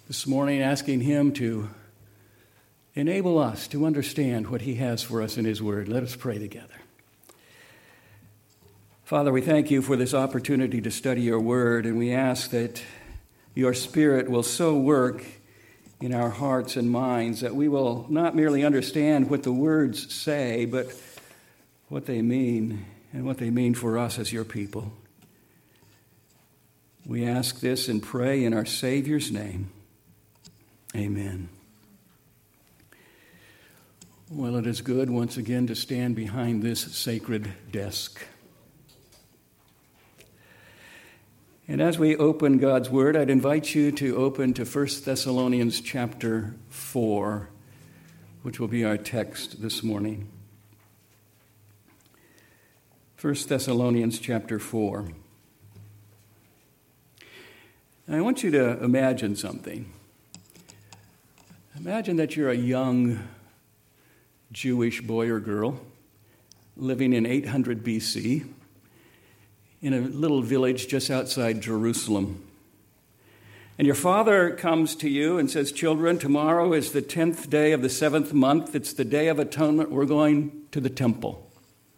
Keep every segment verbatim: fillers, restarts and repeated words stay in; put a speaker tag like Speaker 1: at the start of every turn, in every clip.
Speaker 1: this morning, asking Him to enable us to understand what He has for us in His Word. Let us pray together. Father, we thank You for this opportunity to study Your Word, and we ask that Your Spirit will so work in our hearts and minds that we will not merely understand what the words say, but what they mean and what they mean for us as Your people. We ask this and pray in our Savior's name. Amen. Well, it is good once again to stand behind this sacred desk. And as we open God's Word, I'd invite you to open to First Thessalonians chapter four, which will be our text this morning. First Thessalonians chapter four. And I want you to imagine something. Imagine that you're a young Jewish boy or girl living in eight hundred B C in a little village just outside Jerusalem. And your father comes to you and says, "Children, tomorrow is the tenth day of the seventh month. It's the Day of Atonement. We're going to the temple."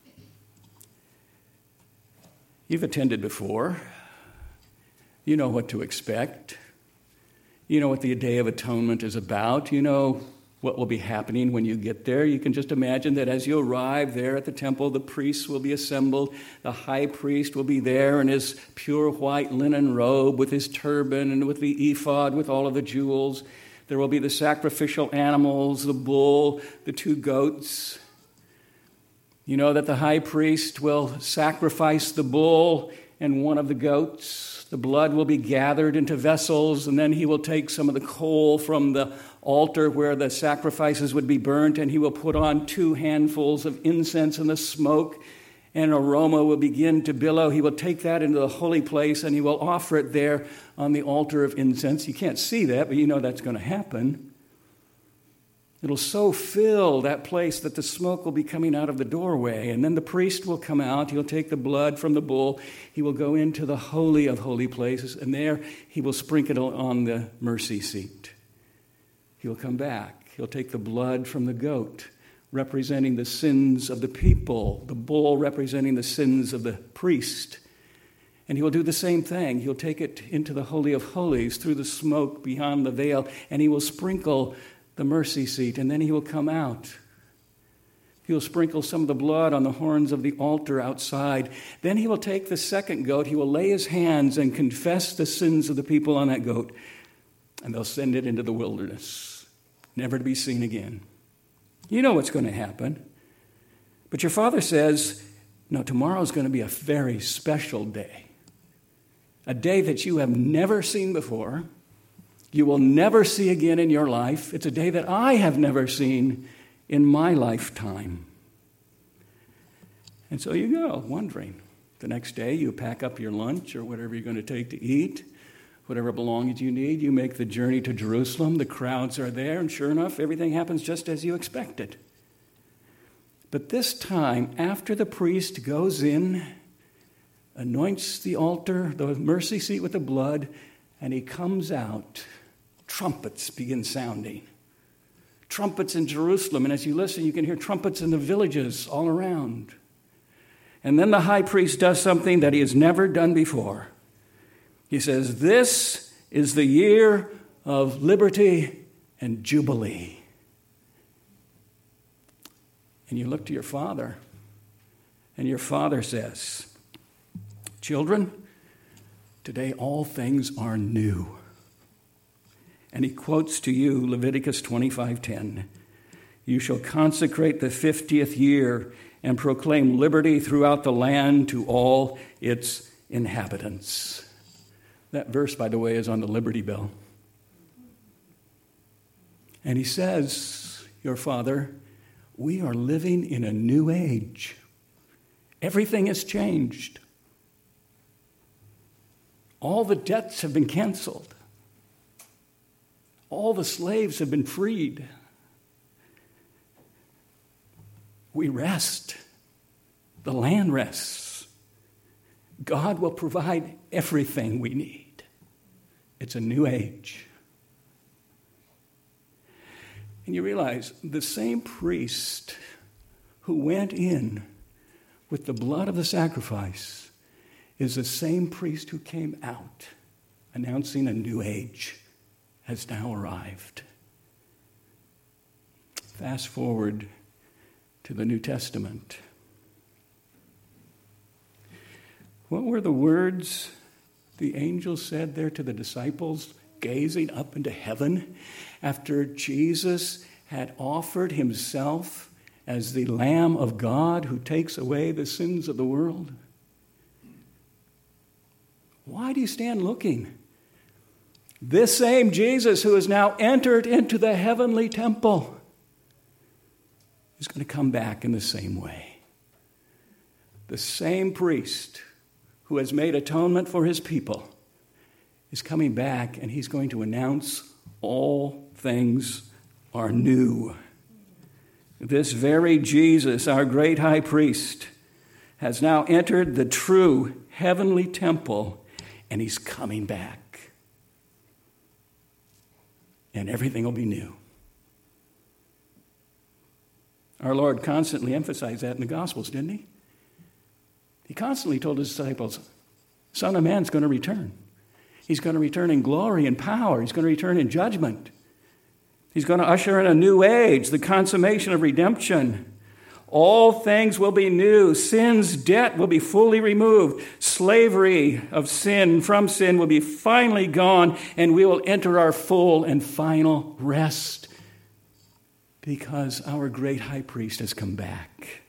Speaker 1: You've attended before. You know what to expect. You know what the Day of Atonement is about. You know what will be happening when you get there. You can just imagine that as you arrive there at the temple, the priests will be assembled. The high priest will be there in his pure white linen robe with his turban and with the ephod with all of the jewels. There will be the sacrificial animals, the bull, the two goats. You know that the high priest will sacrifice the bull and one of the goats. The blood will be gathered into vessels, and then he will take some of the coal from the altar where the sacrifices would be burnt, and he will put on two handfuls of incense, and the smoke and aroma will begin to billow. He will take that into the holy place, and he will offer it there on the altar of incense. You can't see that, but you know that's going to happen. It'll so fill that place that the smoke will be coming out of the doorway. And then the priest will come out. He'll take the blood from the bull. He will go into the holy of holy places. And there he will sprinkle it on the mercy seat. He'll come back. He'll take the blood from the goat, representing the sins of the people. The bull representing the sins of the priest. And he will do the same thing. He'll take it into the holy of holies through the smoke beyond the veil. And he will sprinkle the mercy seat, and then he will come out. He will sprinkle some of the blood on the horns of the altar outside. Then he will take the second goat. He will lay his hands and confess the sins of the people on that goat, and they'll send it into the wilderness, never to be seen again. You know what's going to happen. But your father says, no, tomorrow's going to be a very special day, a day that you have never seen before. You will never see again in your life. It's a day that I have never seen in my lifetime. And so you go, wondering. The next day, you pack up your lunch or whatever you're going to take to eat, whatever belongings you need. You make the journey to Jerusalem. The crowds are there, and sure enough, everything happens just as you expected. But this time, after the priest goes in, anoints the altar, the mercy seat with the blood, and he comes out, trumpets begin sounding. Trumpets in Jerusalem. And as you listen, you can hear trumpets in the villages all around. And then the high priest does something that he has never done before. He says, "This is the year of liberty and jubilee." And you look to your father, and your father says, "Children, today all things are new." And he quotes to you Leviticus twenty-five ten. "You shall consecrate the fiftieth year and proclaim liberty throughout the land to all its inhabitants." That verse, by the way, is on the Liberty Bell. And he says, your father, we are living in a new age. Everything has changed. All the debts have been canceled. All the slaves have been freed. We rest. The land rests. God will provide everything we need. It's a new age. And you realize the same priest who went in with the blood of the sacrifice is the same priest who came out announcing a new age has now arrived. Fast forward to the New Testament. What were the words the angel said there to the disciples, gazing up into heaven after Jesus had offered himself as the Lamb of God who takes away the sins of the world? Why do you stand looking? This same Jesus who has now entered into the heavenly temple is going to come back in the same way. The same priest who has made atonement for his people is coming back, and he's going to announce all things are new. This very Jesus, our great high priest, has now entered the true heavenly temple, and he's coming back. And everything will be new. Our Lord constantly emphasized that in the Gospels, didn't he? He constantly told his disciples, Son of Man's going to return. He's going to return in glory and power. He's going to return in judgment. He's going to usher in a new age, the consummation of redemption. All things will be new. Sin's debt will be fully removed. Slavery of sin from sin will be finally gone, and we will enter our full and final rest because our great high priest has come back.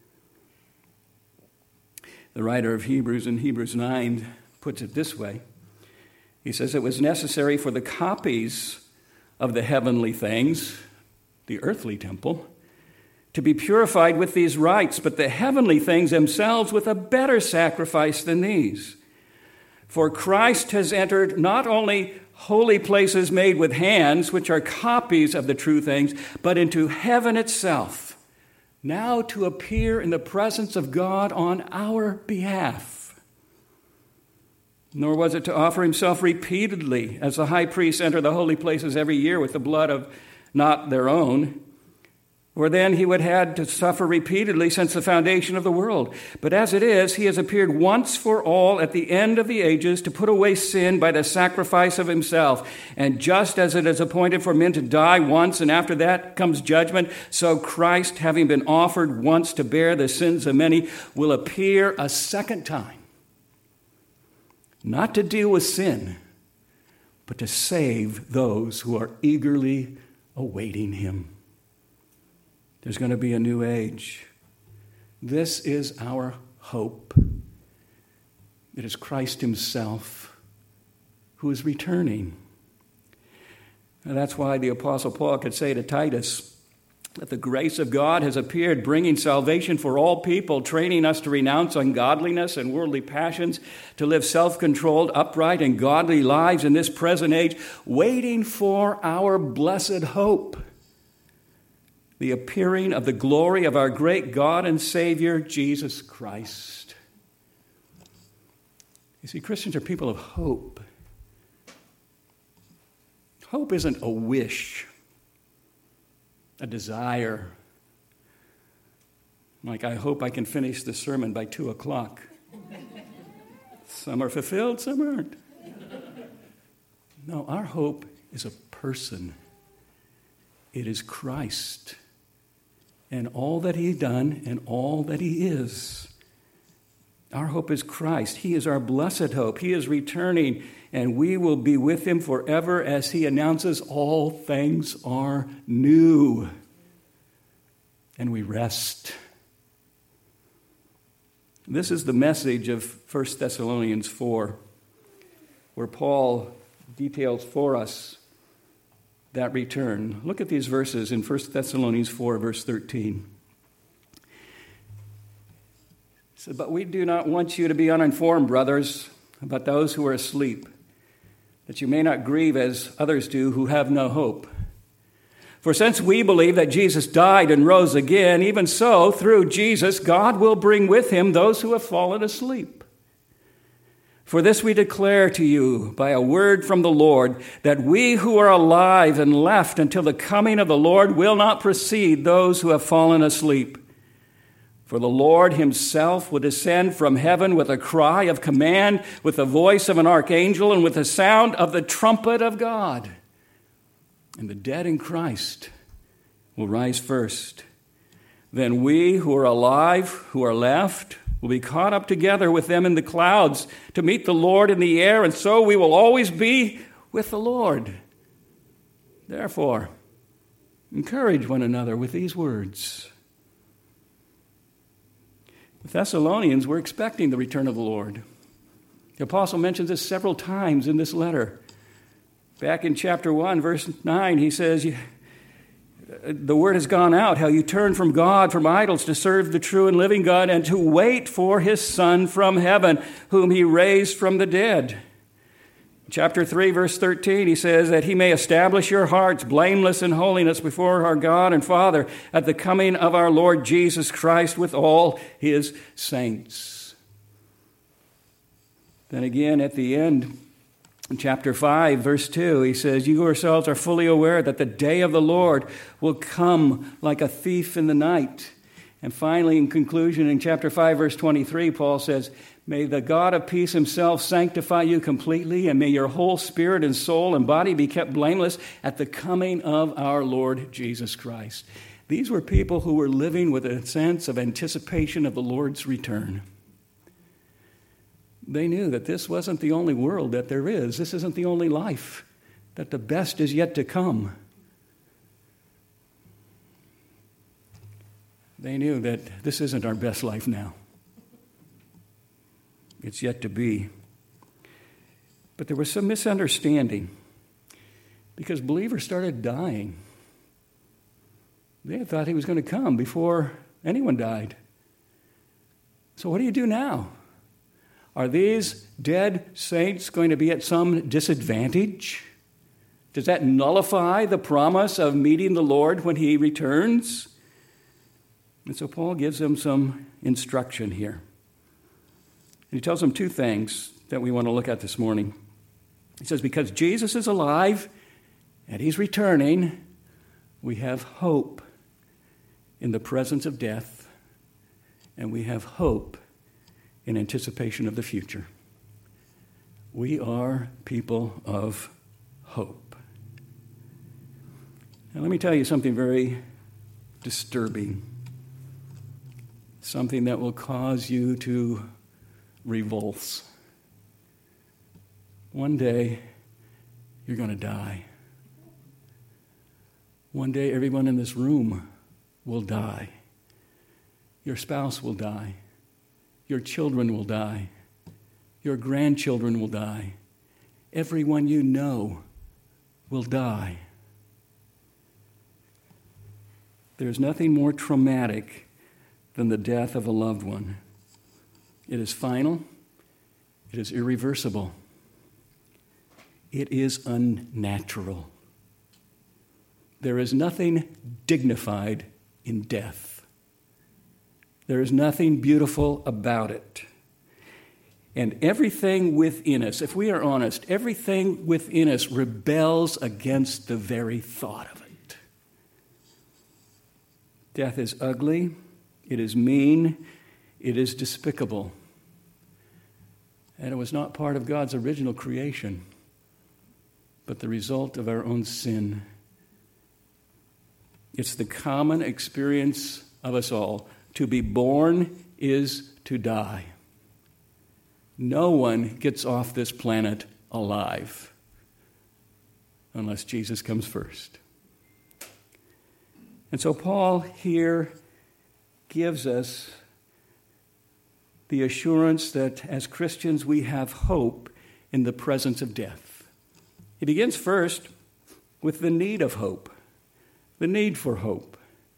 Speaker 1: The writer of Hebrews in Hebrews nine puts it this way. He says it was necessary for the copies of the heavenly things, the earthly temple, to be purified with these rites, but the heavenly things themselves with a better sacrifice than these. For Christ has entered not only holy places made with hands, which are copies of the true things, but into heaven itself, now to appear in the presence of God on our behalf. Nor was it to offer himself repeatedly, as the high priests enter the holy places every year with the blood of not their own, for then he would have had to suffer repeatedly since the foundation of the world. But as it is, he has appeared once for all at the end of the ages to put away sin by the sacrifice of himself. And just as it is appointed for men to die once, and after that comes judgment, so Christ, having been offered once to bear the sins of many, will appear a second time, not to deal with sin, but to save those who are eagerly awaiting him. There's going to be a new age. This is our hope. It is Christ himself who is returning. And that's why the Apostle Paul could say to Titus that the grace of God has appeared, bringing salvation for all people, training us to renounce ungodliness and worldly passions, to live self-controlled, upright, and godly lives in this present age, waiting for our blessed hope, the appearing of the glory of our great God and Savior, Jesus Christ. You see, Christians are people of hope. Hope isn't a wish, a desire. Like, I hope I can finish the sermon by two o'clock. Some are fulfilled, some aren't. No, our hope is a person. It is Christ. And all that he's done and all that he is. Our hope is Christ. He is our blessed hope. He is returning, and we will be with him forever as he announces all things are new. And we rest. This is the message of First Thessalonians four, where Paul details for us that return. Look at these verses in First Thessalonians four, verse thirteen. He said, "But we do not want you to be uninformed, brothers, about those who are asleep, that you may not grieve as others do who have no hope. For since we believe that Jesus died and rose again, even so, through Jesus, God will bring with him those who have fallen asleep. For this we declare to you by a word from the Lord, that we who are alive and left until the coming of the Lord will not precede those who have fallen asleep. For the Lord himself will descend from heaven with a cry of command, with the voice of an archangel, and with the sound of the trumpet of God. And the dead in Christ will rise first. Then we who are alive, who are left, will be caught up together with them in the clouds to meet the Lord in the air, and so we will always be with the Lord. Therefore, encourage one another with these words. The Thessalonians were expecting the return of the Lord. The apostle mentions this several times in this letter. Back in chapter one, verse nine, he says, the word has gone out, how you turn from God, from idols, to serve the true and living God, and to wait for his Son from heaven, whom he raised from the dead. Chapter three, verse thirteen, he says that he may establish your hearts blameless in holiness before our God and Father at the coming of our Lord Jesus Christ with all his saints. Then again at the end, in chapter five, verse two, he says, you yourselves are fully aware that the day of the Lord will come like a thief in the night. And finally, in conclusion, in chapter five, verse twenty-three, Paul says, may the God of peace himself sanctify you completely, and may your whole spirit and soul and body be kept blameless at the coming of our Lord Jesus Christ. These were people who were living with a sense of anticipation of the Lord's return. They knew that this wasn't the only world that there is. This isn't the only life, that the best is yet to come. They knew that this isn't our best life now. It's yet to be. But there was some misunderstanding because believers started dying. They had thought he was going to come before anyone died. So what do you do now? Are these dead saints going to be at some disadvantage? Does that nullify the promise of meeting the Lord when he returns? And so Paul gives them some instruction here. And he tells them two things that we want to look at this morning. He says, because Jesus is alive and he's returning, we have hope in the presence of death, and we have hope in anticipation of the future. We are people of hope. Now let me tell you something very disturbing, something that will cause you to revulse. One day, you're going to die. One day, everyone in this room will die. Your spouse will die. Your children will die. Your grandchildren will die. Everyone you know will die. There's nothing more traumatic than the death of a loved one. It is final. It is irreversible. It is unnatural. There is nothing dignified in death. There is nothing beautiful about it. And everything within us, if we are honest, everything within us rebels against the very thought of it. Death is ugly. It is mean. It is despicable. And it was not part of God's original creation, but the result of our own sin. It's the common experience of us all. To be born is to die. No one gets off this planet alive unless Jesus comes first. And so Paul here gives us the assurance that as Christians we have hope in the presence of death. He begins first with the need of hope, the need for hope.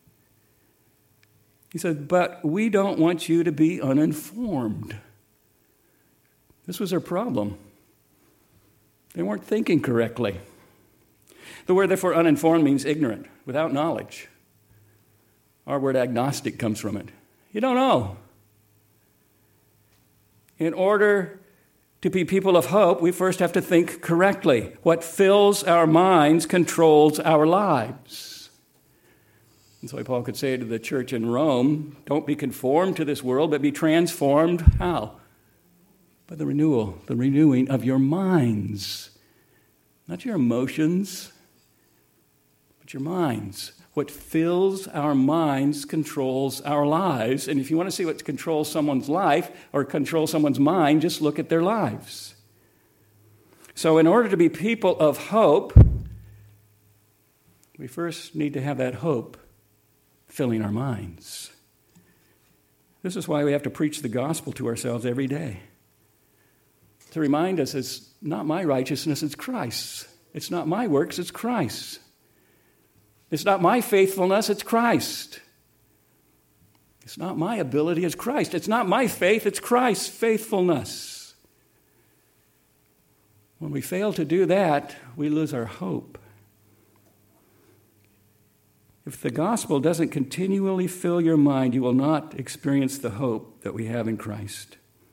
Speaker 1: He said, but we don't want you to be uninformed. This was their problem. They weren't thinking correctly. The word, therefore, uninformed means ignorant, without knowledge. Our word agnostic comes from it. You don't know. In order To be people of hope, we first have to think correctly. What fills our minds controls our lives. And so Paul could say to the church in Rome, don't be conformed to this world, but be transformed. How? By the renewal, the renewing of your minds. Not your emotions, but your minds. What fills our minds controls our lives. And if you want to see what controls someone's life or controls someone's mind, just look at their lives. So in order to be people of hope, we first need to have that hope filling our minds. This is why we have to preach the gospel to ourselves every day. To remind us it's not my righteousness, it's Christ's. It's not my works, it's Christ's. It's not my faithfulness, it's Christ. It's not my ability, it's Christ. It's not my faith, it's Christ's faithfulness. When we fail to do that, we lose our hope. If the gospel doesn't continually fill your mind, you will not experience the hope that we have in Christ.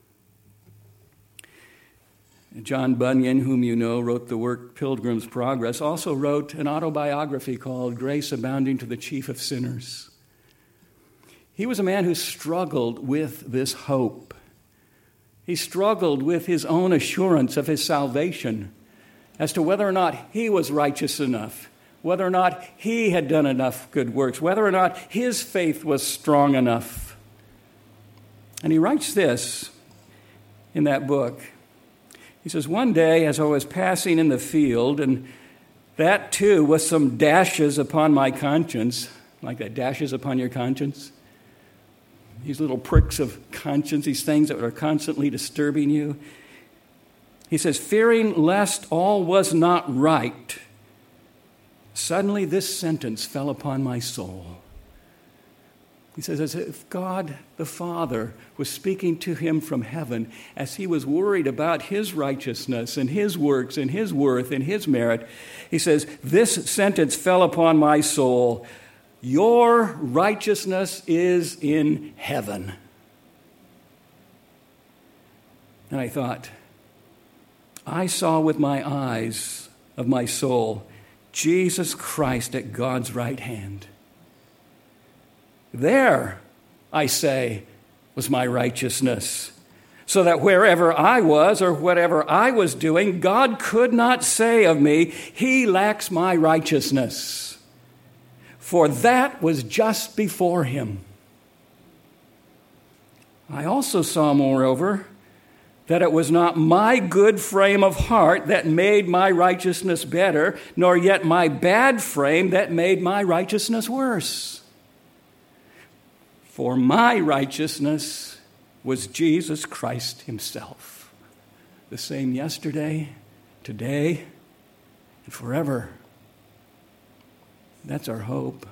Speaker 1: John Bunyan, whom you know, wrote the work Pilgrim's Progress, also wrote an autobiography called Grace Abounding to the Chief of Sinners. He was a man who struggled with this hope. He struggled with his own assurance of his salvation as to whether or not he was righteous enough, whether or not he had done enough good works, whether or not his faith was strong enough. And he writes this in that book. He says, one day as I was passing in the field, and that too with some dashes upon my conscience, like that, dashes upon your conscience, these little pricks of conscience, these things that are constantly disturbing you. He says, fearing lest all was not right, suddenly this sentence fell upon my soul. He says, as if God the Father was speaking to him from heaven as he was worried about his righteousness and his works and his worth and his merit. He says, this sentence fell upon my soul. Your righteousness is in heaven. And I thought, I saw with my eyes of my soul Jesus Christ at God's right hand. There, I say, was my righteousness, so that wherever I was or whatever I was doing, God could not say of me, he lacks my righteousness, for that was just before him. I also saw, moreover, that it was not my good frame of heart that made my righteousness better, nor yet my bad frame that made my righteousness worse. For my righteousness was Jesus Christ himself, the same yesterday, today, and forever. That's our hope.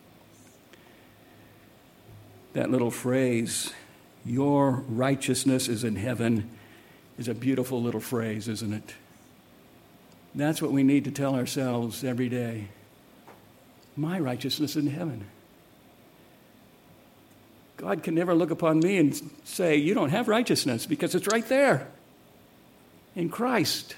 Speaker 1: That little phrase, your righteousness is in heaven, is a beautiful little phrase, isn't it? That's what we need to tell ourselves every day. My righteousness is in heaven. God can never look upon me and say, you don't have righteousness, because it's right there in Christ.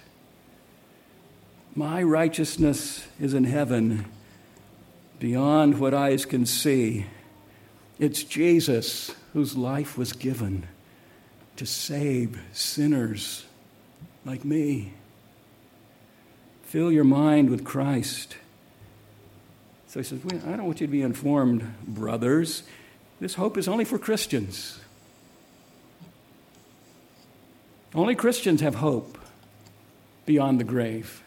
Speaker 1: My righteousness is in heaven beyond what eyes can see. It's Jesus whose life was given to save sinners like me. Fill your mind with Christ. So he says, well, I don't want you to be informed, brothers. This hope is only for Christians. Only Christians have hope beyond the grave.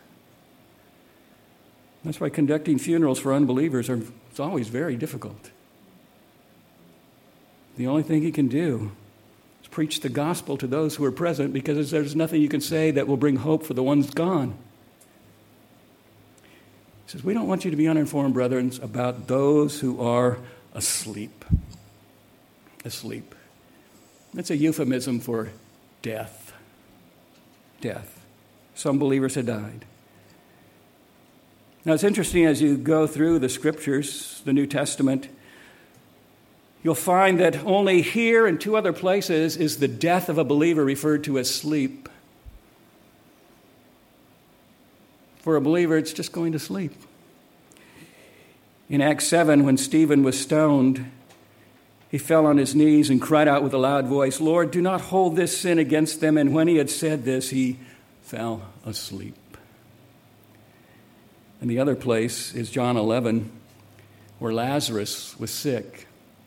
Speaker 1: That's why conducting funerals for unbelievers are it's always very difficult. The only thing he can do is preach the gospel to those who are present, because there's nothing you can say that will bring hope for the ones gone. He says, we don't want you to be uninformed, brethren, about those who are asleep. Asleep. That's a euphemism for death. Death. Some believers had died. Now, it's interesting as you go through the Scriptures, the New Testament, you'll find that only here and two other places is the death of a believer referred to as sleep. For a believer, it's just going to sleep. In Acts seven, when Stephen was stoned, he fell on his knees and cried out with a loud voice, "Lord, do not hold this sin against them." And when he had said this, he fell asleep. And the other place is John eleven, where Lazarus was sick.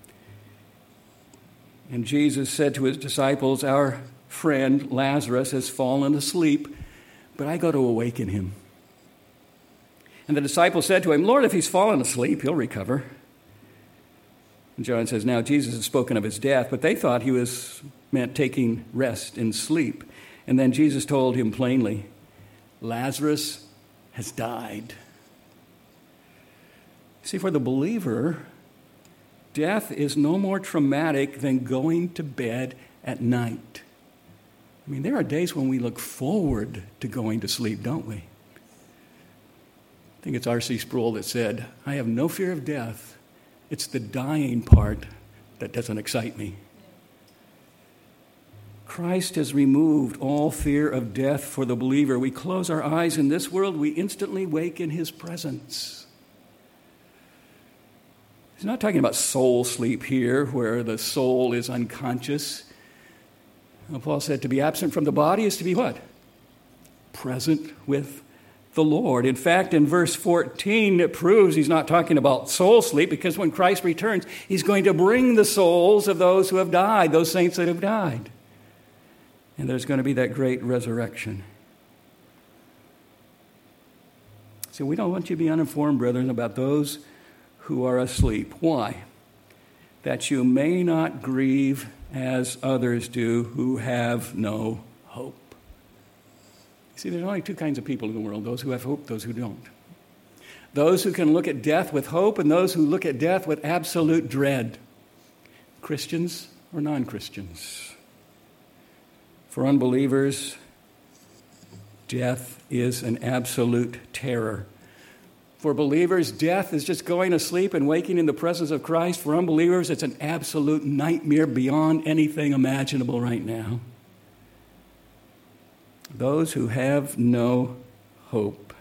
Speaker 1: And Jesus said to his disciples, "Our friend Lazarus has fallen asleep, but I go to awaken him." And the disciples said to him, "Lord, if he's fallen asleep, he'll recover." And John says, now Jesus has spoken of his death, but they thought he was meant taking rest in sleep. And then Jesus told him plainly, Lazarus has died. See, for the believer, death is no more traumatic than going to bed at night. I mean, there are days when we look forward to going to sleep, don't we? I think it's R C Sproul that said, "I have no fear of death. It's the dying part that doesn't excite me." Christ has removed all fear of death for the believer. We close our eyes in this world, we instantly wake in his presence. He's not talking about soul sleep here, where the soul is unconscious. Well, Paul said to be absent from the body is to be what? Present with the Lord. In fact, in verse fourteen, it proves he's not talking about soul sleep, because when Christ returns, he's going to bring the souls of those who have died, those saints that have died. And there's going to be that great resurrection. So we don't want you to be uninformed, brethren, about those who are asleep. Why? That you may not grieve as others do who have no hope. See, there's only two kinds of people in the world, those who have hope, those who don't. Those who can look at death with hope and those who look at death with absolute dread. Christians or non-Christians. For unbelievers, death is an absolute terror. For believers, death is just going to sleep and waking in the presence of Christ. For unbelievers, it's an absolute nightmare beyond anything imaginable right now. Those who have no hope.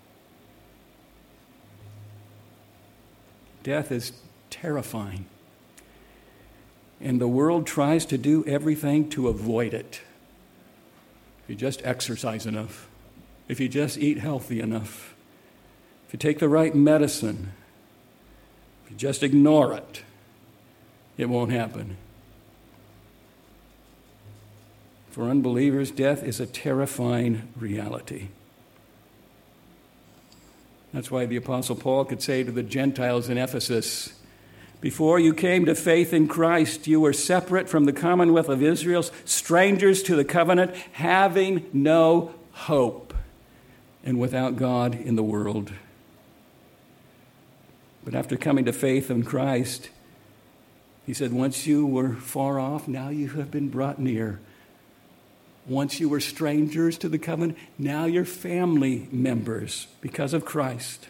Speaker 1: Death is terrifying. And the world tries to do everything to avoid it. If you just exercise enough, if you just eat healthy enough, if you take the right medicine, if you just ignore it, it won't happen. For unbelievers, death is a terrifying reality. That's why the Apostle Paul could say to the Gentiles in Ephesus, before you came to faith in Christ, you were separate from the commonwealth of Israel, strangers to the covenant, having no hope, and without God in the world. But after coming to faith in Christ, he said, once you were far off, now you have been brought near. Once you were strangers to the covenant, now you're family members because of Christ.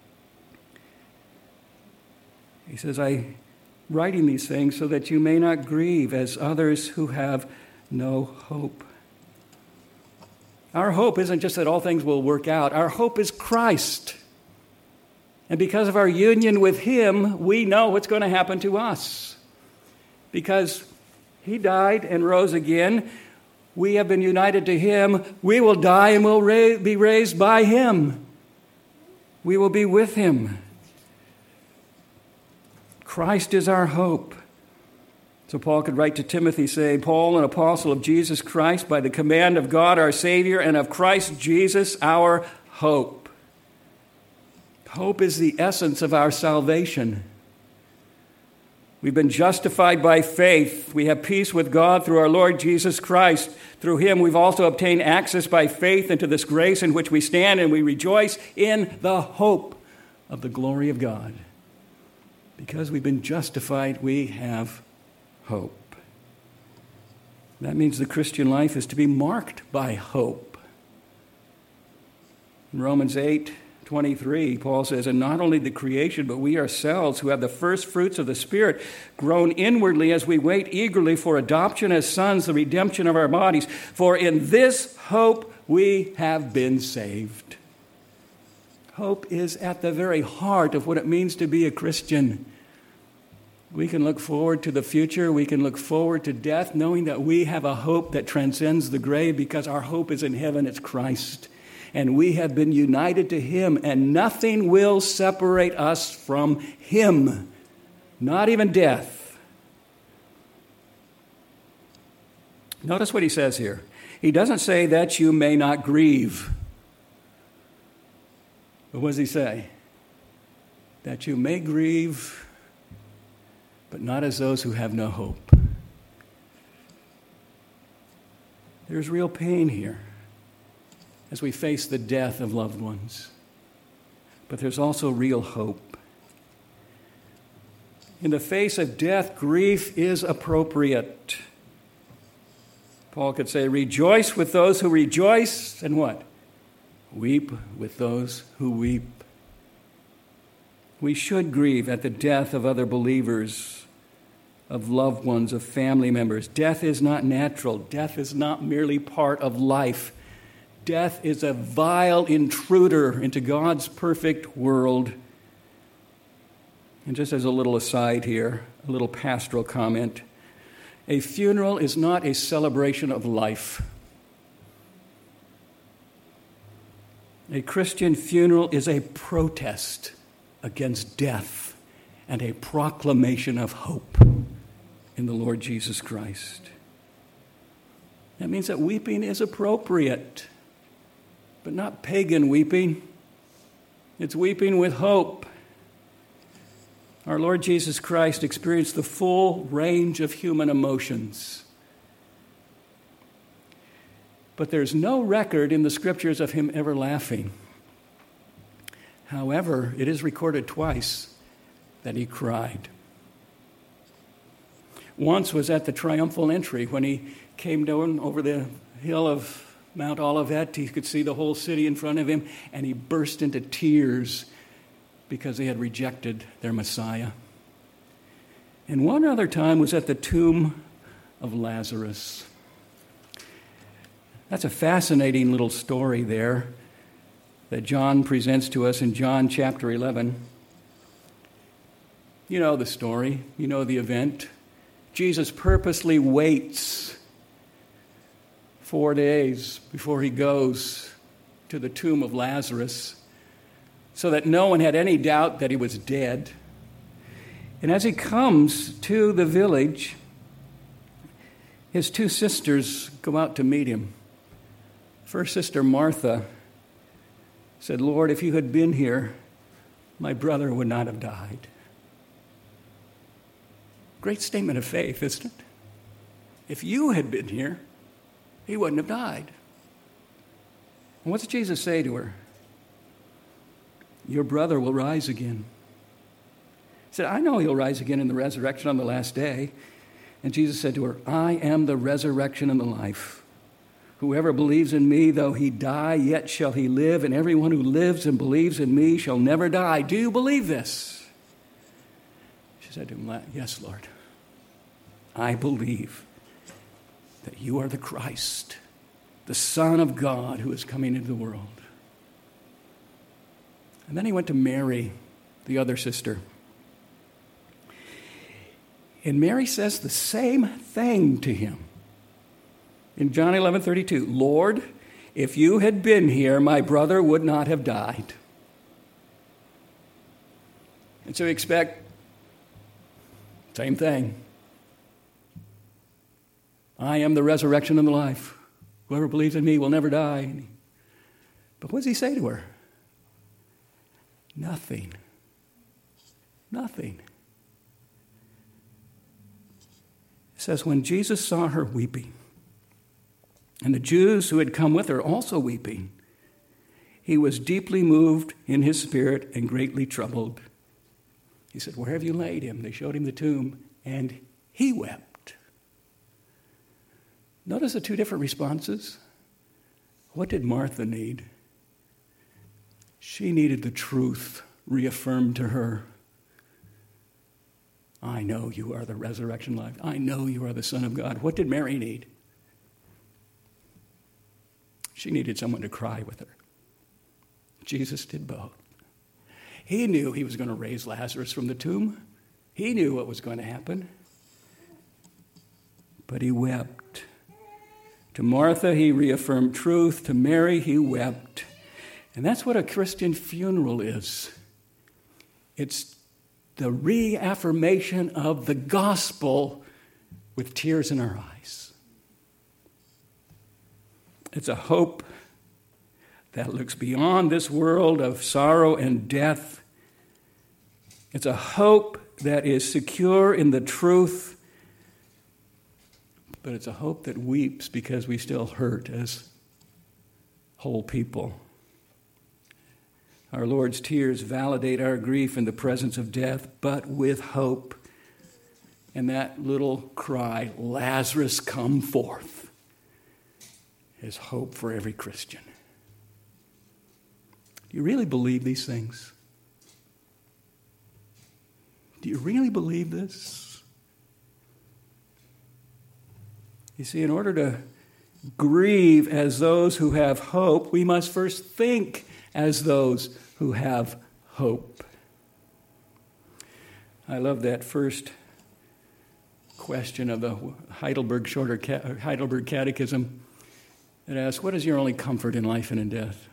Speaker 1: He says, I'm writing these things so that you may not grieve as others who have no hope. Our hope isn't just that all things will work out. Our hope is Christ. And because of our union with him, we know what's going to happen to us. Because he died and rose again, we have been united to him. We will die and will ra- be raised by him. We will be with him. Christ is our hope. So Paul could write to Timothy saying, Paul, an apostle of Jesus Christ, by the command of God our Savior and of Christ Jesus our hope. Hope is the essence of our salvation. We've been justified by faith. We have peace with God through our Lord Jesus Christ. Through him we've also obtained access by faith into this grace in which we stand, and we rejoice in the hope of the glory of God. Because we've been justified, we have hope. That means the Christian life is to be marked by hope. In Romans eight twenty-three, Paul says, and not only the creation, but we ourselves who have the first fruits of the Spirit groan inwardly as we wait eagerly for adoption as sons, the redemption of our bodies. For in this hope we have been saved. Hope is at the very heart of what it means to be a Christian. We can look forward to the future. We can look forward to death, knowing that we have a hope that transcends the grave because our hope is in heaven. It's Christ. And we have been united to him, and nothing will separate us from him, not even death. Notice what he says here. He doesn't say that you may not grieve. But what does he say? That you may grieve, but not as those who have no hope. There's real pain here as we face the death of loved ones. But there's also real hope. In the face of death, grief is appropriate. Paul could say, rejoice with those who rejoice, and what? Weep with those who weep. We should grieve at the death of other believers, of loved ones, of family members. Death is not natural. Death is not merely part of life. Death is a vile intruder into God's perfect world. And just as a little aside here, a little pastoral comment, a funeral is not a celebration of life. A Christian funeral is a protest against death and a proclamation of hope in the Lord Jesus Christ. That means that weeping is appropriate, but not pagan weeping. It's weeping with hope. Our Lord Jesus Christ experienced the full range of human emotions. But there's no record in the scriptures of him ever laughing. However, it is recorded twice that he cried. Once was at the triumphal entry when he came down over the hill of Mount Olivet. He could see the whole city in front of him, and he burst into tears because they had rejected their Messiah. And one other time was at the tomb of Lazarus. That's a fascinating little story there that John presents to us in John chapter eleven. You know the story. You know the event. Jesus purposely waits four days before he goes to the tomb of Lazarus so that no one had any doubt that he was dead. And as he comes to the village, his two sisters go out to meet him. First sister Martha said, Lord, if you had been here, my brother would not have died. Great statement of faith, isn't it? If you had been here, he wouldn't have died. And what does Jesus say to her? Your brother will rise again. He said, I know he'll rise again in the resurrection on the last day. And Jesus said to her, I am the resurrection and the life. Whoever believes in me, though he die, yet shall he live, and everyone who lives and believes in me shall never die. Do you believe this? She said to him, yes, Lord. I believe that you are the Christ, the Son of God who is coming into the world. And then he went to Mary, the other sister. And Mary says the same thing to him. In John eleven thirty-two, Lord, if you had been here, my brother would not have died. And so we expect same thing. I am the resurrection and the life. Whoever believes in me will never die. But what does he say to her? Nothing. Nothing. It says, when Jesus saw her weeping, and the Jews who had come with her also weeping, he was deeply moved in his spirit and greatly troubled. He said, where have you laid him? They showed him the tomb, and he wept. Notice the two different responses. What did Martha need? She needed the truth reaffirmed to her. I know you are the resurrection life. I know you are the Son of God. What did Mary need? She needed someone to cry with her. Jesus did both. He knew he was going to raise Lazarus from the tomb. He knew what was going to happen. But he wept. To Martha, he reaffirmed truth. To Mary, he wept. And that's what a Christian funeral is. It's the reaffirmation of the gospel with tears in our eyes. It's a hope that looks beyond this world of sorrow and death. It's a hope that is secure in the truth, but it's a hope that weeps because we still hurt as whole people. Our Lord's tears validate our grief in the presence of death, but with hope. And that little cry, Lazarus, come forth, is hope for every Christian. Do you really believe these things? Do you really believe this? You see, in order to grieve as those who have hope, we must first think as those who have hope. I love that first question of the Heidelberg Shorter Heidelberg Catechism. It asks, what is your only comfort in life and in death?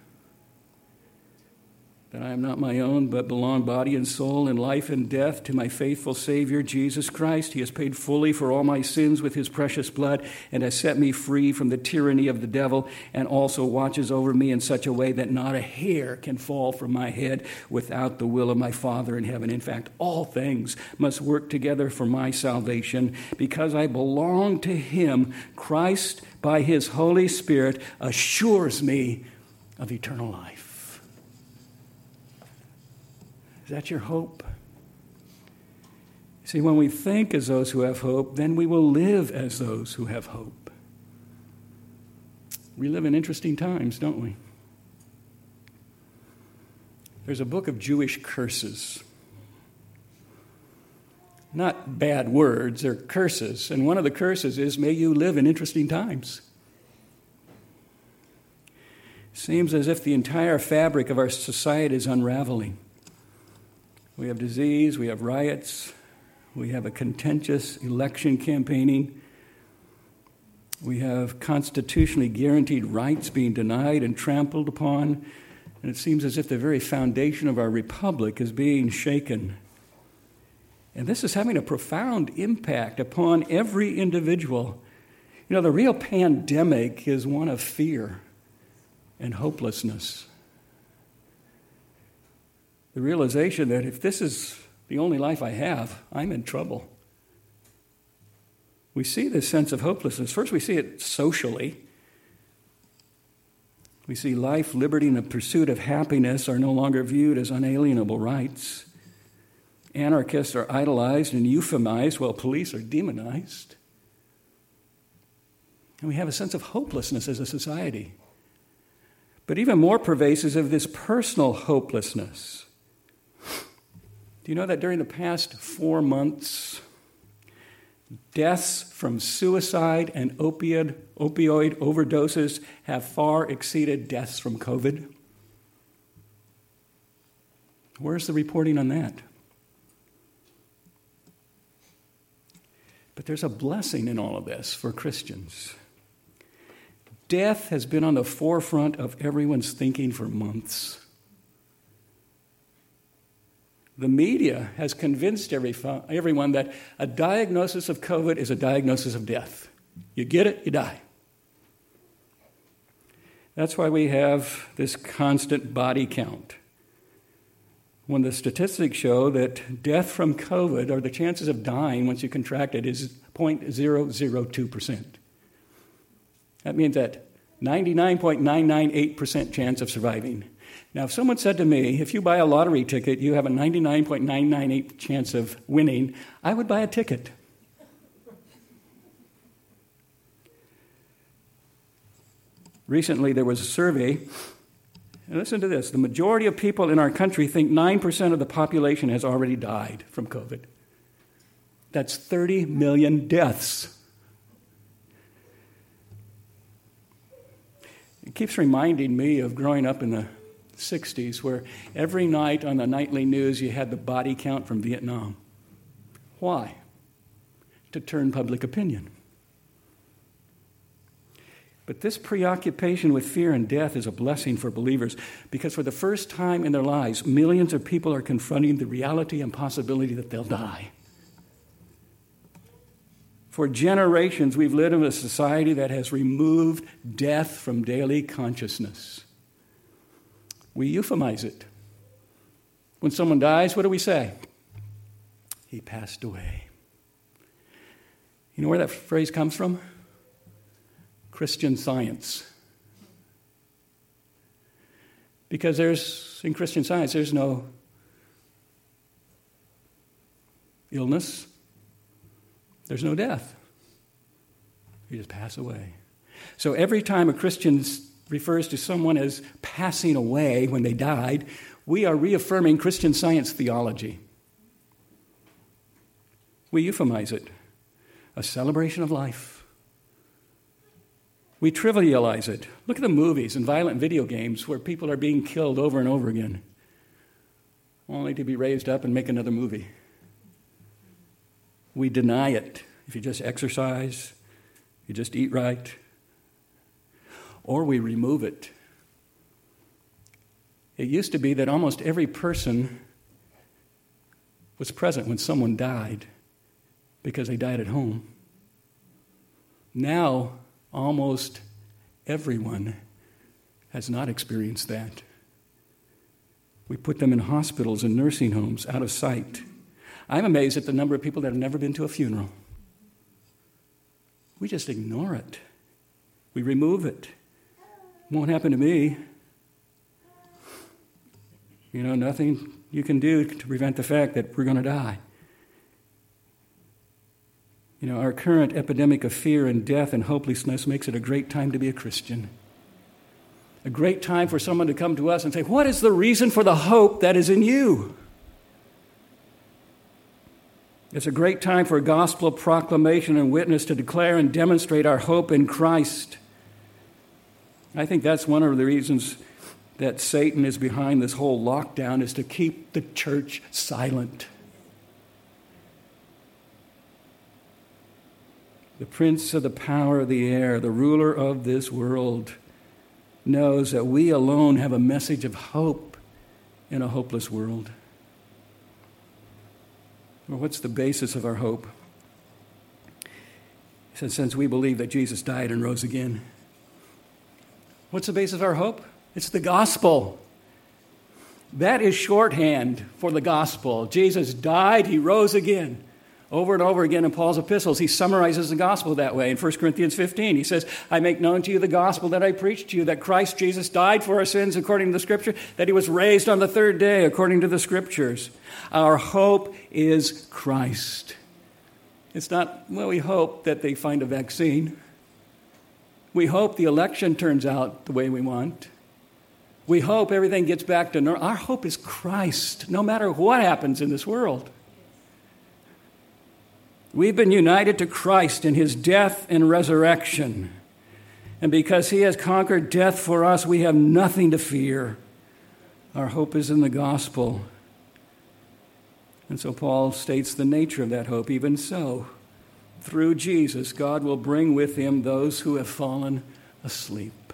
Speaker 1: That I am not my own, but belong body and soul in life and death to my faithful Savior, Jesus Christ. He has paid fully for all my sins with his precious blood and has set me free from the tyranny of the devil, and also watches over me in such a way that not a hair can fall from my head without the will of my Father in heaven. In fact, all things must work together for my salvation. Because I belong to him, Christ, by his Holy Spirit, assures me of eternal life. Is that your hope? See, when we think as those who have hope, then we will live as those who have hope. We live in interesting times, don't we? There's a book of Jewish curses. Not bad words, they're curses. And one of the curses is, may you live in interesting times. Seems as if the entire fabric of our society is unraveling. We have disease, we have riots, we have a contentious election campaigning, we have constitutionally guaranteed rights being denied and trampled upon, and it seems as if the very foundation of our republic is being shaken. And this is having a profound impact upon every individual. You know, the real pandemic is one of fear and hopelessness. The realization that if this is the only life I have, I'm in trouble. We see this sense of hopelessness. First, we see it socially. We see life, liberty, and the pursuit of happiness are no longer viewed as unalienable rights. Anarchists are idolized and euphemized, while police are demonized. And we have a sense of hopelessness as a society. But even more pervasive is this personal hopelessness. Do you know that during the past four months, deaths from suicide and opioid, opioid overdoses have far exceeded deaths from COVID? Where's the reporting on that? But there's a blessing in all of this for Christians. Death has been on the forefront of everyone's thinking for months. The media has convinced every, everyone that a diagnosis of COVID is a diagnosis of death. You get it, you die. That's why we have this constant body count. When the statistics show that death from COVID, or the chances of dying once you contract it, is zero point zero zero two percent. That means that ninety-nine point nine nine eight percent chance of surviving. Now, if someone said to me, if you buy a lottery ticket, you have a ninety-nine point nine nine eight chance of winning, I would buy a ticket. Recently, there was a survey, and listen to this. The majority of people in our country think nine percent of the population has already died from COVID. That's thirty million deaths. It keeps reminding me of growing up in the sixties, where every night on the nightly news you had the body count from Vietnam. Why? To turn public opinion. But this preoccupation with fear and death is a blessing for believers, because for the first time in their lives, millions of people are confronting the reality and possibility that they'll die. For generations, we've lived in a society that has removed death from daily consciousness. We euphemize it. When someone dies, what do we say? He passed away. You know where that phrase comes from? Christian Science. Because there's, in Christian Science, there's no illness. There's no death. You just pass away. So every time a Christian refers to someone as passing away when they died, we are reaffirming Christian Science theology. We euphemize it. A celebration of life. We trivialize it. Look at the movies and violent video games where people are being killed over and over again, only to be raised up and make another movie. We deny it. If you just exercise, you just eat right, or we remove it. It used to be that almost every person was present when someone died because they died at home. Now, almost everyone has not experienced that. We put them in hospitals and nursing homes, out of sight. I'm amazed at the number of people that have never been to a funeral. We just ignore it. We remove it. Won't happen to me. You know, nothing you can do to prevent the fact that we're going to die. You know, our current epidemic of fear and death and hopelessness makes it a great time to be a Christian. A great time for someone to come to us and say, what is the reason for the hope that is in you? It's a great time for gospel proclamation and witness to declare and demonstrate our hope in Christ. I think that's one of the reasons that Satan is behind this whole lockdown, is to keep the church silent. The prince of the power of the air, the ruler of this world, knows that we alone have a message of hope in a hopeless world. Well, what's the basis of our hope? He said, since we believe that Jesus died and rose again. What's the basis of our hope? It's the gospel. That is shorthand for the gospel. Jesus died, he rose again. Over and over again in Paul's epistles, he summarizes the gospel that way. In First Corinthians fifteen, he says, I make known to you the gospel that I preached to you, that Christ Jesus died for our sins according to the Scripture, that he was raised on the third day according to the Scriptures. Our hope is Christ. It's not, well, we hope that they find a vaccine. We hope the election turns out the way we want. We hope everything gets back to normal. Our hope is Christ, no matter what happens in this world. We've been united to Christ in his death and resurrection. And because he has conquered death for us, we have nothing to fear. Our hope is in the gospel. And so Paul states the nature of that hope. Even so, through Jesus, God will bring with him those who have fallen asleep.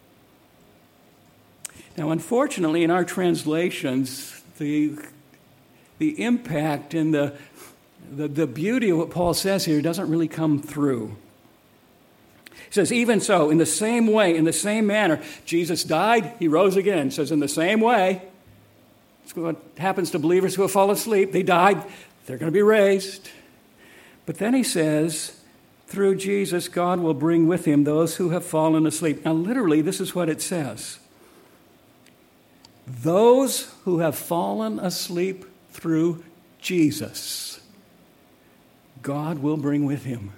Speaker 1: Now, unfortunately, in our translations, the, the impact and the The, the beauty of what Paul says here doesn't really come through. He says, even so, in the same way, in the same manner, Jesus died, he rose again. He says, in the same way, it's what happens to believers who have fallen asleep. They died, they're going to be raised. But then he says, through Jesus, God will bring with him those who have fallen asleep. Now, literally, this is what it says. Those who have fallen asleep through Jesus, God will bring with him.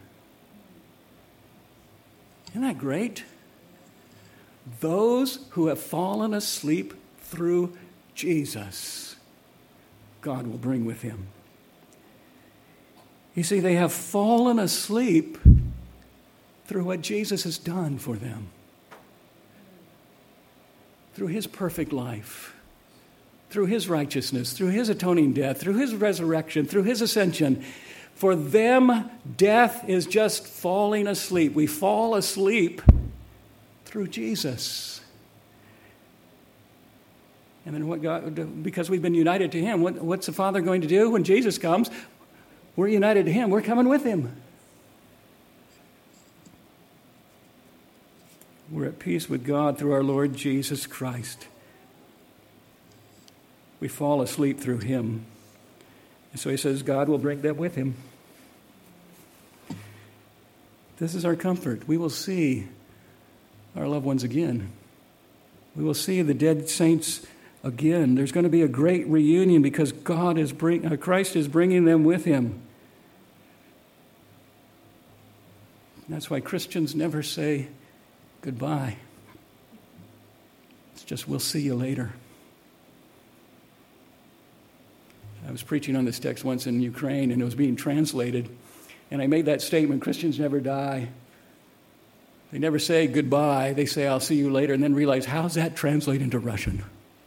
Speaker 1: Isn't that great? Those who have fallen asleep through Jesus, God will bring with him. You see, they have fallen asleep through what Jesus has done for them. through his perfect life, through his righteousness, through his atoning death, through his resurrection, through his ascension. For them, death is just falling asleep. We fall asleep through Jesus. And then what God, because we've been united to him, what, what's the Father going to do when Jesus comes? We're united to him. We're coming with him. We're at peace with God through our Lord Jesus Christ. We fall asleep through him. And so he says God will bring them with him. This is our comfort. We will see our loved ones again. We will see the dead saints again. There's going to be a great reunion because God is bring, uh, Christ is bringing them with him. That's why Christians never say goodbye. It's just, we'll see you later. I was preaching on this text once in Ukraine, and it was being translated. And I made that statement, Christians never die. They never say goodbye. They say, I'll see you later, and then realize, how's that translate into Russian?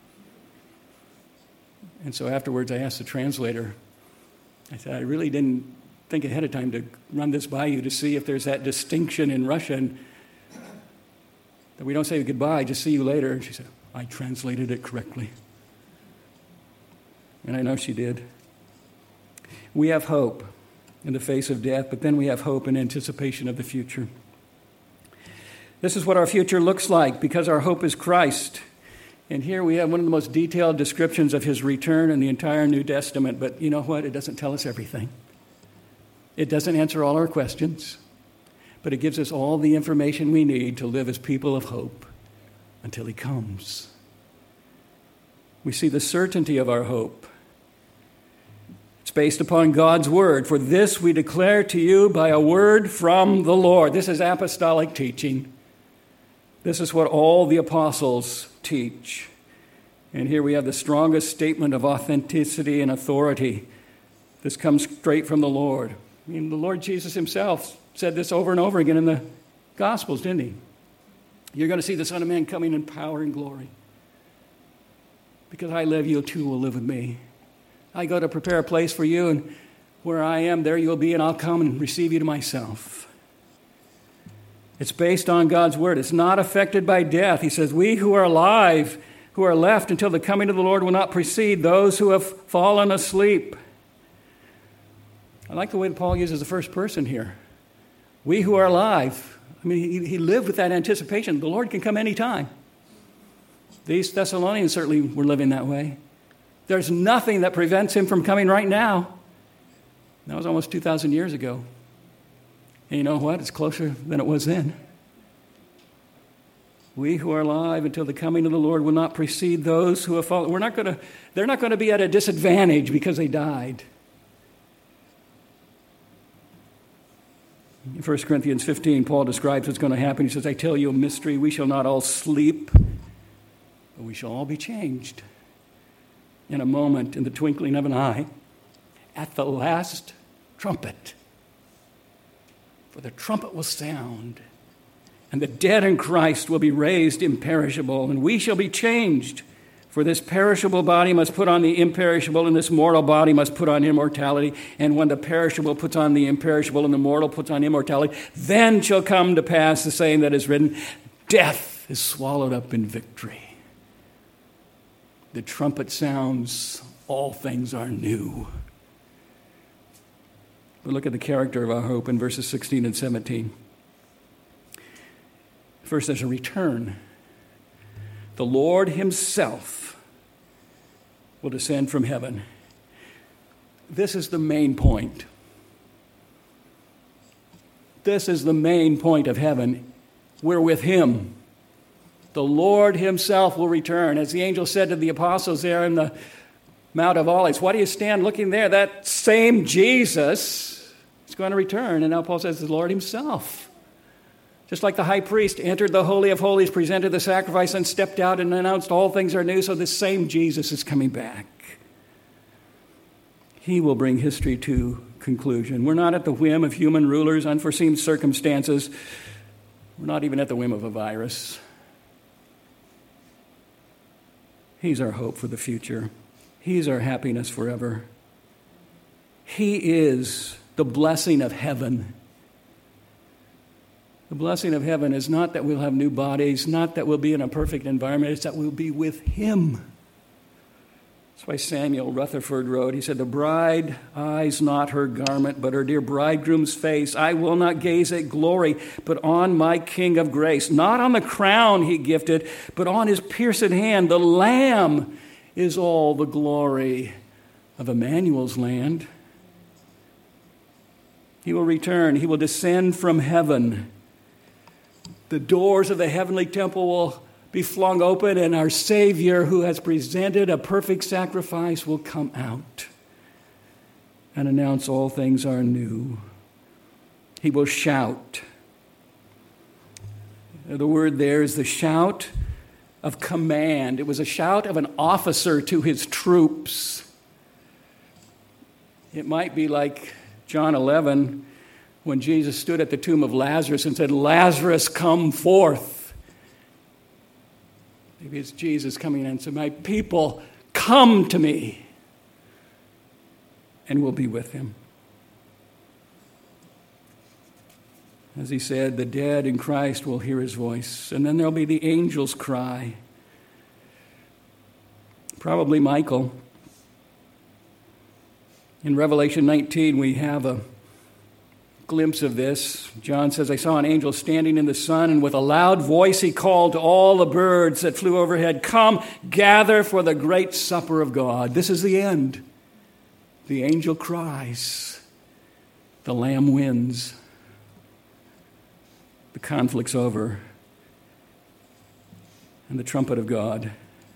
Speaker 1: And so afterwards, I asked the translator, I said, I really didn't think ahead of time to run this by you to see if there's that distinction in Russian that we don't say goodbye, just see you later. And she said, I translated it correctly. And I know she did. We have hope in the face of death, but then we have hope in anticipation of the future. This is what our future looks like because our hope is Christ. And here we have one of the most detailed descriptions of his return in the entire New Testament. But you know what? It doesn't tell us everything. It doesn't answer all our questions. But it gives us all the information we need to live as people of hope until he comes. We see the certainty of our hope. It's based upon God's word. For this we declare to you by a word from the Lord. This is apostolic teaching. This is what all the apostles teach. And here we have the strongest statement of authenticity and authority. This comes straight from the Lord. I mean, the Lord Jesus himself said this over and over again in the Gospels, didn't he? You're going to see the Son of Man coming in power and glory. Because I live, you too will live with me. I go to prepare a place for you, and where I am, there you'll be, and I'll come and receive you to myself. It's based on God's word. It's not affected by death. He says, we who are alive, who are left until the coming of the Lord will not precede those who have fallen asleep. I like the way that Paul uses the first person here. We who are alive. I mean, he, he lived with that anticipation. The Lord can come anytime. These Thessalonians certainly were living that way. There's nothing that prevents him from coming right now. That was almost two thousand years ago. And you know what? It's closer than it was then. We who are alive until the coming of the Lord will not precede those who have fallen. We're not going to, they're not going to be at a disadvantage because they died. In First Corinthians fifteen, Paul describes what's going to happen. He says, I tell you a mystery. We shall not all sleep, but we shall all be changed in a moment, in the twinkling of an eye, at the last trumpet. For the trumpet will sound, and the dead in Christ will be raised imperishable, and we shall be changed. For this perishable body must put on the imperishable, and this mortal body must put on immortality. And when the perishable puts on the imperishable, and the mortal puts on immortality, then shall come to pass the saying that is written, death is swallowed up in victory. The trumpet sounds, all things are new. But look at the character of our hope in verses sixteen and seventeen. First, there's a return. The Lord himself will descend from heaven. This is the main point. This is the main point of heaven. We're with him. The Lord himself will return. As the angel said to the apostles there in the Mount of Olives, why do you stand looking there? That same Jesus is going to return. And now Paul says the Lord himself. Just like the high priest entered the Holy of Holies, presented the sacrifice, and stepped out and announced all things are new, so the same Jesus is coming back. He will bring history to conclusion. We're not at the whim of human rulers, unforeseen circumstances. We're not even at the whim of a virus. He's our hope for the future. He's our happiness forever. He is the blessing of heaven. The blessing of heaven is not that we'll have new bodies, not that we'll be in a perfect environment, it's that we'll be with Him. That's why Samuel Rutherford wrote, he said, "The bride eyes not her garment, but her dear bridegroom's face. I will not gaze at glory, but on my King of grace. Not on the crown He gifted, but on His pierced hand. The Lamb is all the glory of Emmanuel's land. He will return. He will descend from heaven. The doors of the heavenly temple will be flung open, and our Savior, who has presented a perfect sacrifice, will come out and announce all things are new. He will shout." The word there is the shout of command. It was a shout of an officer to his troops. It might be like John eleven, when Jesus stood at the tomb of Lazarus and said, "Lazarus, come forth." Maybe it's Jesus coming in and saying, "My people, come to me," and we'll be with Him. As He said, the dead in Christ will hear His voice, and then there'll be the angels' cry. Probably Michael. In Revelation nineteen, we have a glimpse of this. John says, "I saw an angel standing in the sun, and with a loud voice he called to all the birds that flew overhead, 'Come, gather for the great supper of God.'" This is the end. The angel cries. The Lamb wins. The conflict's over. And the trumpet of God.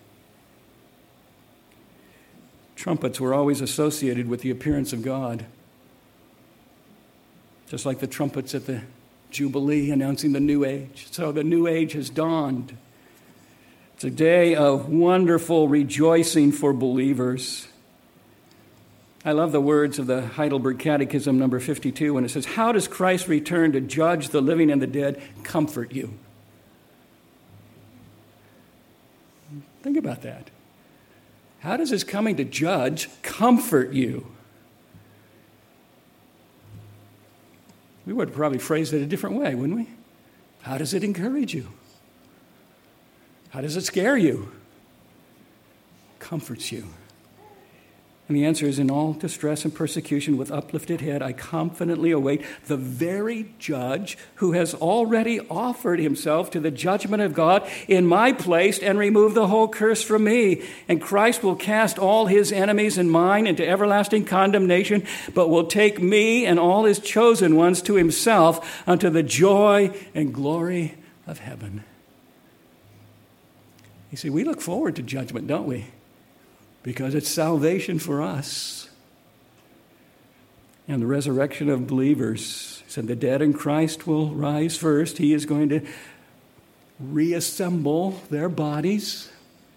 Speaker 1: Trumpets were always associated with the appearance of God. Just like the trumpets at the Jubilee announcing the new age. So the new age has dawned. It's a day of wonderful rejoicing for believers. I love the words of the Heidelberg Catechism, number fifty-two, when it says, "How does Christ return to judge the living and the dead comfort you?" Think about that. How does His coming to judge comfort you? We would probably phrase it a different way, wouldn't we? How does it encourage you? How does it scare you? Comforts you. And the answer is, in all distress and persecution, with uplifted head, I confidently await the very judge who has already offered himself to the judgment of God in my place and remove the whole curse from me. And Christ will cast all His enemies and mine into everlasting condemnation, but will take me and all His chosen ones to Himself unto the joy and glory of heaven. You see, we look forward to judgment, don't we? Because it's salvation for us. And the resurrection of believers. He said the dead in Christ will rise first. He is going to reassemble their bodies.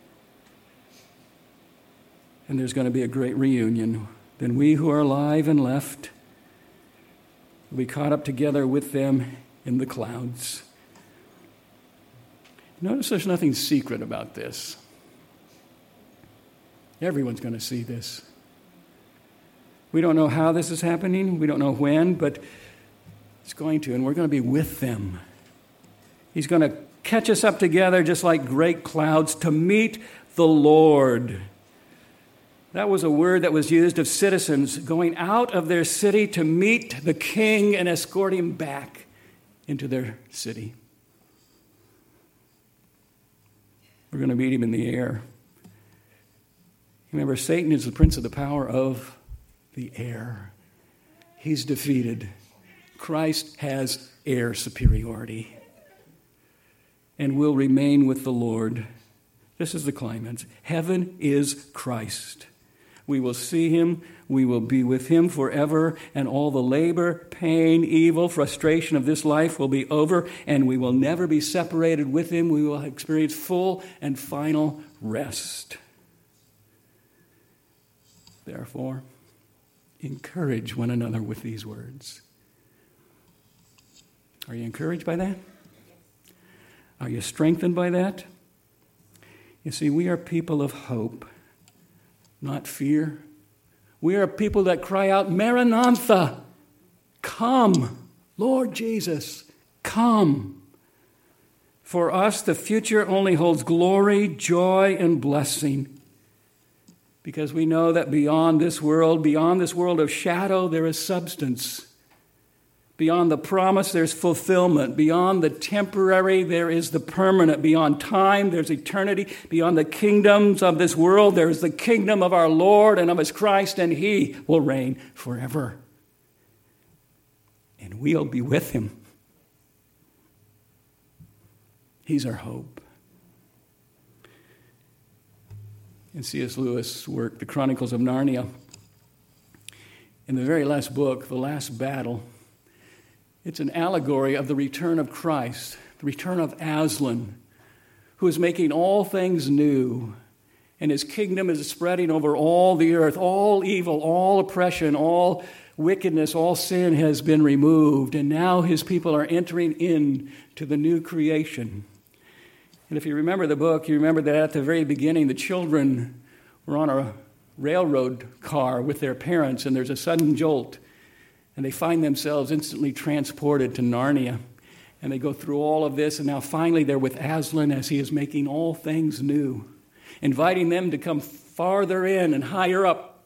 Speaker 1: And there's going to be a great reunion. Then we who are alive and left will be caught up together with them in the clouds. Notice there's nothing secret about this. Everyone's going to see this. We don't know how this is happening. We don't know when, but it's going to, and we're going to be with them. He's going to catch us up together just like great clouds to meet the Lord. That was a word that was used of citizens going out of their city to meet the king and escort him back into their city. We're going to meet him in the air. Remember, Satan is the prince of the power of the air. He's defeated. Christ has air superiority and will remain with the Lord. This is the climax. Heaven is Christ. We will see Him. We will be with Him forever, and all the labor, pain, evil, frustration of this life will be over, and we will never be separated with Him. We will experience full and final rest. Therefore, encourage one another with these words. Are you encouraged by that? Are you strengthened by that? You see, we are people of hope, not fear. We are people that cry out, Maranatha, come, Lord Jesus, come. For us, the future only holds glory, joy, and blessing. Because we know that beyond this world, beyond this world of shadow, there is substance. Beyond the promise, there's fulfillment. Beyond the temporary, there is the permanent. Beyond time, there's eternity. Beyond the kingdoms of this world, there's the kingdom of our Lord and of his Christ, and he will reign forever. And we'll be with him. He's our hope. In C S Lewis' work, The Chronicles of Narnia, in the very last book, The Last Battle, it's an allegory of the return of Christ, the return of Aslan, who is making all things new, and his kingdom is spreading over all the earth. All evil, all oppression, all wickedness, all sin has been removed, and now his people are entering into the new creation. And if you remember the book, you remember that at the very beginning, the children were on a railroad car with their parents, and there's a sudden jolt. And they find themselves instantly transported to Narnia. And they go through all of this, and now finally they're with Aslan as he is making all things new, inviting them to come farther in and higher up.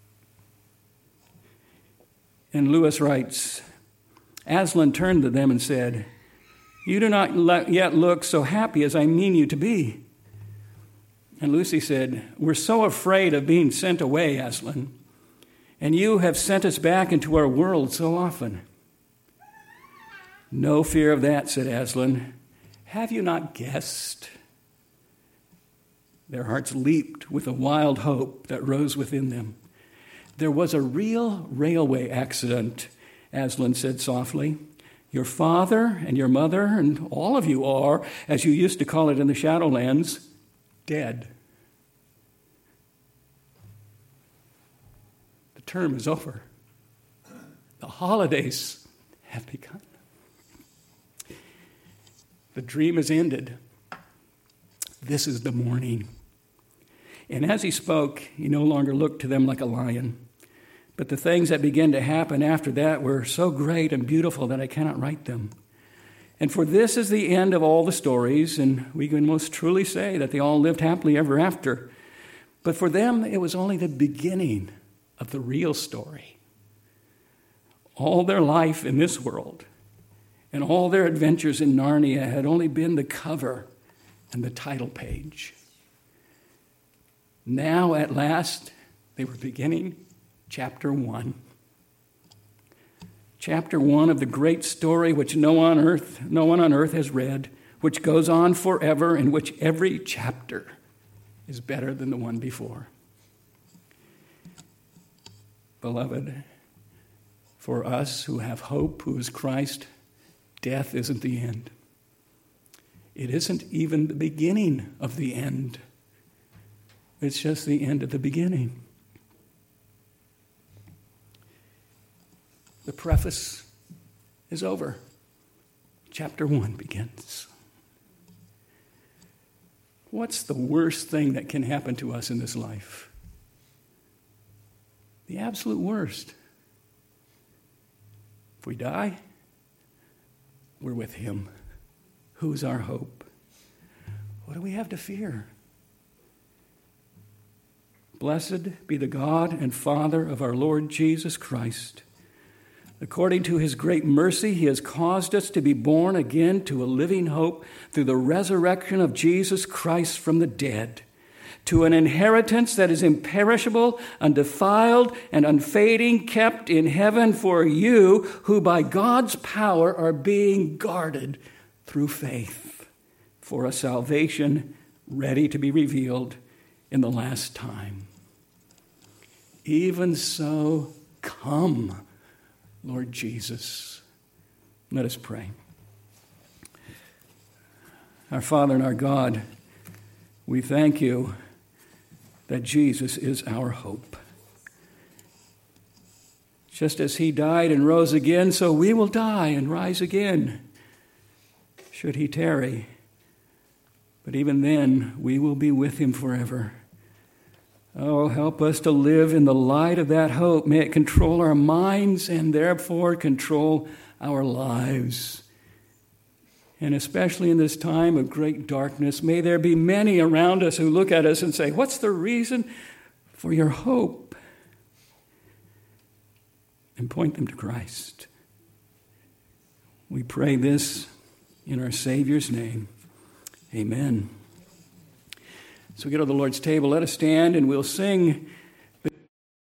Speaker 1: And Lewis writes, Aslan turned to them and said, "You do not yet look so happy as I mean you to be." And Lucy said, "We're so afraid of being sent away, Aslan. And you have sent us back into our world so often." "No fear of that," said Aslan. "Have you not guessed?" Their hearts leaped with a wild hope that rose within them. "There was a real railway accident," Aslan said softly. "Your father and your mother and all of you are, as you used to call it in the Shadowlands, dead. The term is over. The holidays have begun. The dream is ended. This is the morning." And as he spoke, he no longer looked to them like a lion. But the things that began to happen after that were so great and beautiful that I cannot write them. And for this is the end of all the stories, and we can most truly say that they all lived happily ever after. But for them, it was only the beginning of the real story. All their life in this world and all their adventures in Narnia had only been the cover and the title page. Now, at last, they were beginning chapter one. Chapter one of the great story which no one on earth, no one on earth has read, which goes on forever, in which every chapter is better than the one before. Beloved, for us who have hope, who is Christ, death isn't the end. It isn't even the beginning of the end. It's just the end of the beginning. The preface is over. Chapter one begins. What's the worst thing that can happen to us in this life? The absolute worst. If we die, we're with him. Who's our hope? What do we have to fear? Blessed be the God and Father of our Lord Jesus Christ. According to his great mercy, he has caused us to be born again to a living hope through the resurrection of Jesus Christ from the dead, to an inheritance that is imperishable, undefiled, and unfading, kept in heaven for you, who by God's power are being guarded through faith for a salvation ready to be revealed in the last time. Even so, come, Lord Jesus. Let us pray. Our Father and our God, we thank you that Jesus is our hope. Just as he died and rose again, so we will die and rise again, should he tarry. But even then, we will be with him forever. Oh, help us to live in the light of that hope. May it control our minds and therefore control our lives. And especially in this time of great darkness, may there be many around us who look at us and say, "What's the reason for your hope?" And point them to Christ. We pray this in our Savior's name. Amen. So we get to the Lord's table. Let us stand and we'll sing